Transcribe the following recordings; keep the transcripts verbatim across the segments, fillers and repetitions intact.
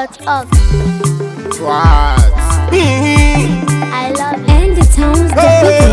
dot org. What? I love it. And the town's the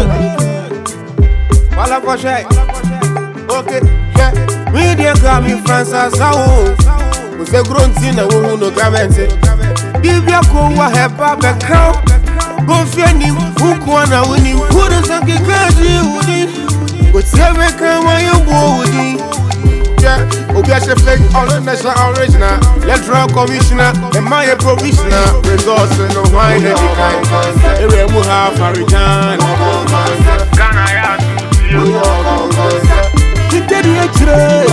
big. Wala for shy. Okay, yeah. Media come in France as a whole. We say grown tin na wo no government. Bibia ko wa hepa be crown. Go fiani who ko na wini. Who don't think you can but every come when you go with it. Yeah, Obi as a fake all the national original. Let's draw commissioner and my provisional. Results no wine any kind. Every mu have a return. Can I ask you? You did it today.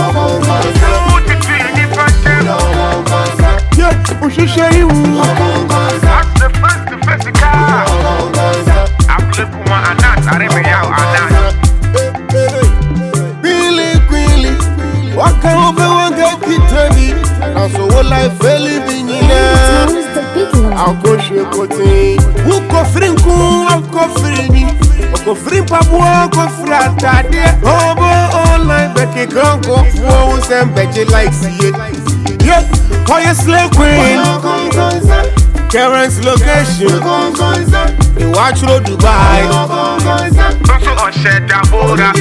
Yeah, we should share you. That's the first to first car. I'm looking one and not. I remember you and not. Really, really. What can we want to get ready? Now so what life really been in. I'll go shake what thing. Who go free? Who go free? Go free, Papa. Go free. Oh, boy, online, Becky can't go for some Becky like see it. Yeah, why you slave queen? Karen's location. You watch road Dubai. Also on shed that border.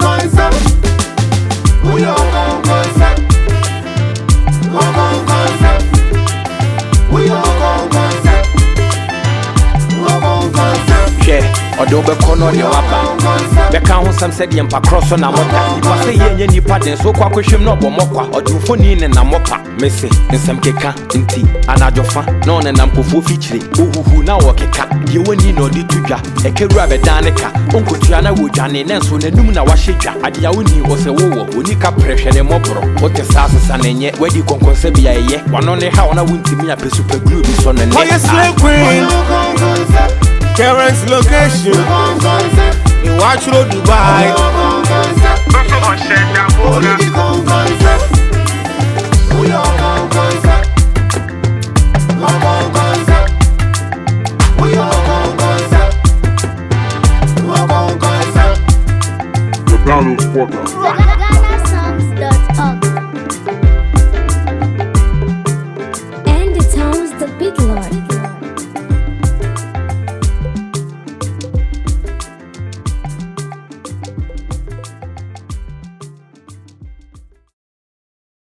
Odo be kono ne waba be kan ho sam said yempa cross na moda nipa say yenye nipa den so kwa kwehwem no bo mokwa odufo ni ne na mopa mese nsem keka nti anajofa no ne nam kofo fichire ohuhu na wo keka ye woni no di tudwa ekewura be dan ka onkotua na wodwane ne nso nanum na wahedwa ade ya woni o se wowo oni ka prehwe ne mobro o te sasa na nye wadi konkonse bia ye wano ne ha wona wontimi apesu paglu bi so ne ne Karen's location. You watch road Dubai. Also on shed that border.